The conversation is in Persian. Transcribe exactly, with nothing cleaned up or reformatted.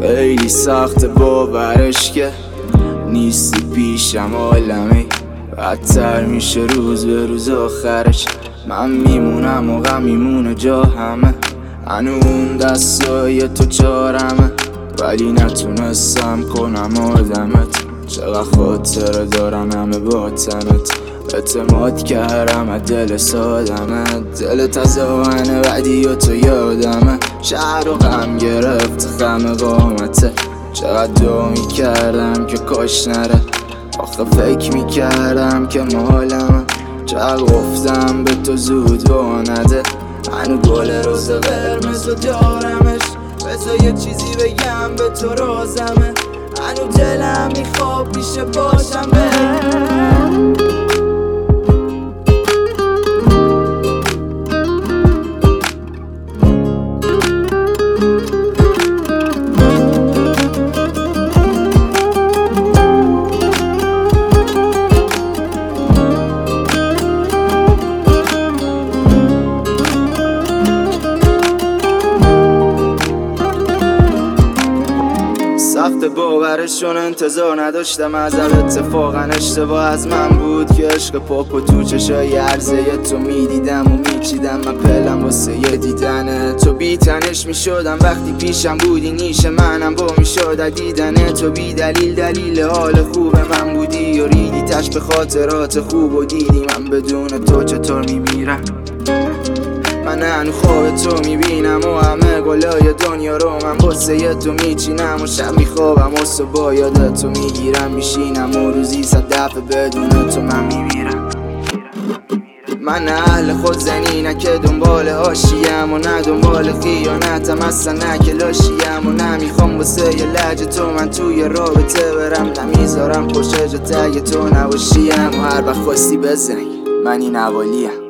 خیلی سخت باورش که نیستی پیشم عالمی، بدتر میشه روز به روز آخرش. من میمونم و غم میمونه جا همه، هنو اون دستای تو چارمه، ولی نتونستم کنم آدمت. چقدر خاطره دارم همه باطنت، اعتماد کردم از دل سادمت. دلت از آهن بعدی و تو یادمه، شهر و غم گرفت خم قامته. چقدر دعا میکردم که کاش نره، آخه فکر میکردم که مالمه. چقدر گفتم به تو زود وانده، هنو گل روز قرمز و دارمش. بذار یه چیزی بگم به تو رازمه، هنو دلم میخواب پیش باشم به سخت باورشون انتظار نداشتم ازت، اتفاقا اشتباه از من بود که عشق پاک و تو چشای عرضه تو میدیدم و میچیدم. من پلم واسه یه دیدن تو بیتنش میشدم، وقتی پیشم بودی نیش منم با میشد دیدن تو. بی دلیل دلیل حال خوب من بودی و ریدی تش به خاطرات خوب و دیدی من بدون تو چطور میمیرم. من هنو خواب تو میبینم و همه گلای دنیا رو من واسه تو میچینم و شب میخوابم و صبح یاد تو میگیرم میشینم و روزی صد دفعه بدون تو من میمیرم. من نه اهل خود زنی، نه که دنبال حاشیم و نه دنبال خیانتم، اصلا نه که لاشیم و نمیخوام واسه یه لحظه تو من توی رابطه برم. نمیذارم خوشه جا تگ تو نباشیم و هر وقت خواستی بزنی من این حوالیم.